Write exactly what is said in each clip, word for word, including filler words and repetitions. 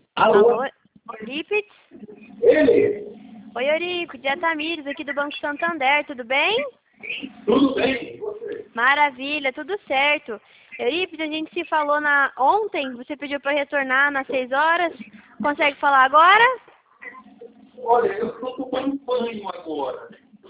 Alô? Alô? Eurípides? Ele? Oi, Eurípides, é a Tamires aqui do Banco Santander, tudo bem? Tudo bem? E você? Maravilha, tudo certo. Eurípides, a gente se falou na... ontem, você pediu para retornar nas seis horas. Consegue falar agora? Olha, eu estou tomando banho agora.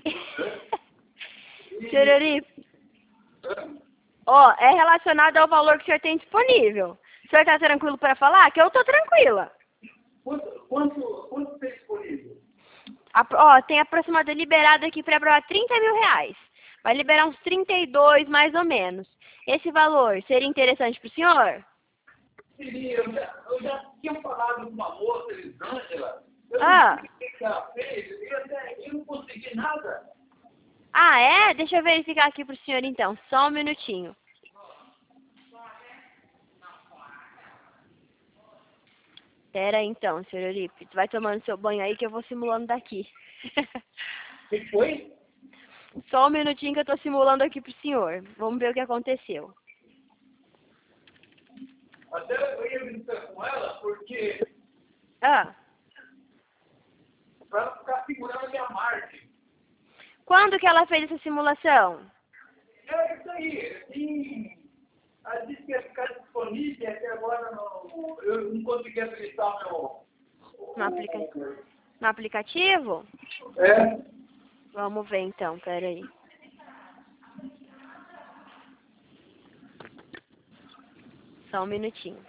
Senhor Eurípides, ó, é relacionado ao valor que o senhor tem disponível. O senhor está tranquilo para falar? Que eu estou tranquila. Quanto, quanto, quanto tem disponível? A, ó, tem aproximado liberado aqui para aprovar trinta mil reais. Vai liberar uns trinta e dois, mais ou menos. Esse valor seria interessante para o senhor? Seria, eu já, eu já tinha falado com uma moça, Elisângela. Eu Ah. não sei o que ela fez, eu, até, eu não consegui nada. Ah, é? Deixa eu verificar aqui para o senhor então. Só um minutinho. Pera aí então, senhor Eurípides. Vai tomando seu banho aí que eu vou simulando daqui. O que foi? Só um minutinho que eu tô simulando aqui pro senhor. Vamos ver o que aconteceu. Até eu ia brincar com ela, porque Ah, para ela ficar segurando a minha margem. quando que ela fez essa simulação? É isso aí, assim, ela disse que ia ficar disponível, até agora não, eu não consegui habilitar meu... No, aplica... no aplicativo? É, Vamos ver então, pera aí. Só um minutinho.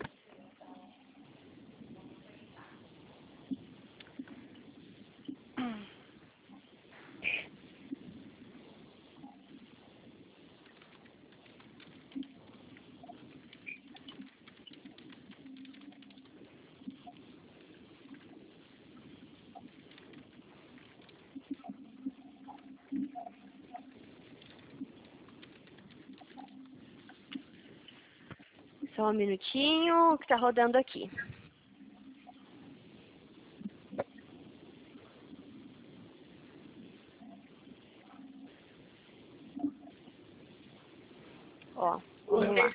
Só um minutinho que tá rodando aqui. Ó, vamos lá.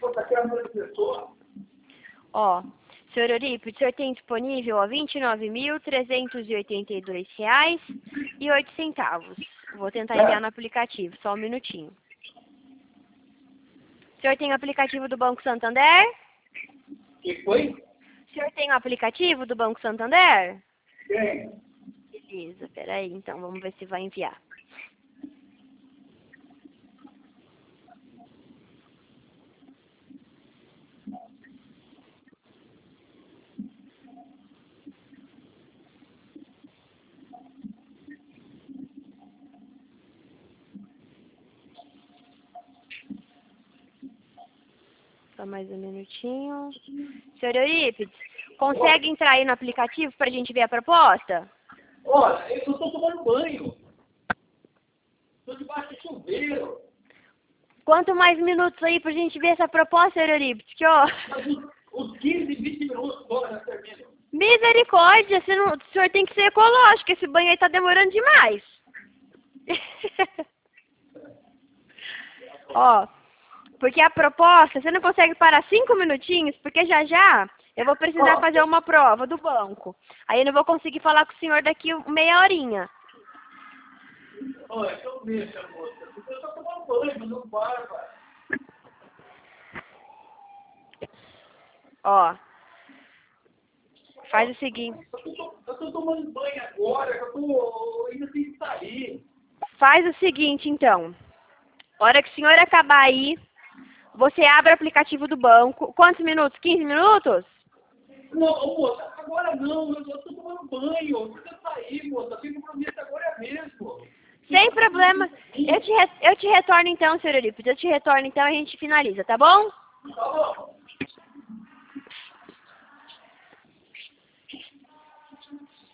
Ó, senhor Eurípides, o senhor tem disponível ó, vinte e nove mil trezentos e oitenta e dois reais e oito centavos. Vou tentar enviar no aplicativo, só um minutinho. O senhor tem o aplicativo do Banco Santander? o que foi? O senhor tem o aplicativo do Banco Santander? Tem. Beleza, peraí, então, vamos ver se vai enviar. Só mais um minutinho. Senhor Eurípides, consegue entrar aí no aplicativo para a gente ver a proposta? Olha, eu estou tomando banho. Estou debaixo de chuveiro. Quanto mais minutos aí pra gente ver essa proposta, senhor Eurípides, que ó... Mas os, os quinze, vinte minutos só já terminam. Misericórdia, você não, o senhor tem que ser ecológico, esse banho aí tá demorando demais. Ó, porque a proposta, você não consegue parar cinco minutinhos, porque já já eu vou precisar fazer uma prova do banco. Aí eu não vou conseguir falar com o senhor daqui meia horinha. Olha, então deixa, moça. Porque eu estou tomando banho, mas não barba. Ó, faz o seguinte, Eu estou tomando banho agora, que eu estou ainda sem sair. faz o seguinte então. Hora que o senhor acabar aí, você abre o aplicativo do banco. Quantos minutos? quinze minutos? Não, moça, agora não, eu estou tomando banho. Eu preciso sair, moça. Tem compromisso agora mesmo. Sem problema. Eu te, re- eu te retorno então, senhor Eurípides. Eu te retorno então e a gente finaliza, tá bom? Tá bom.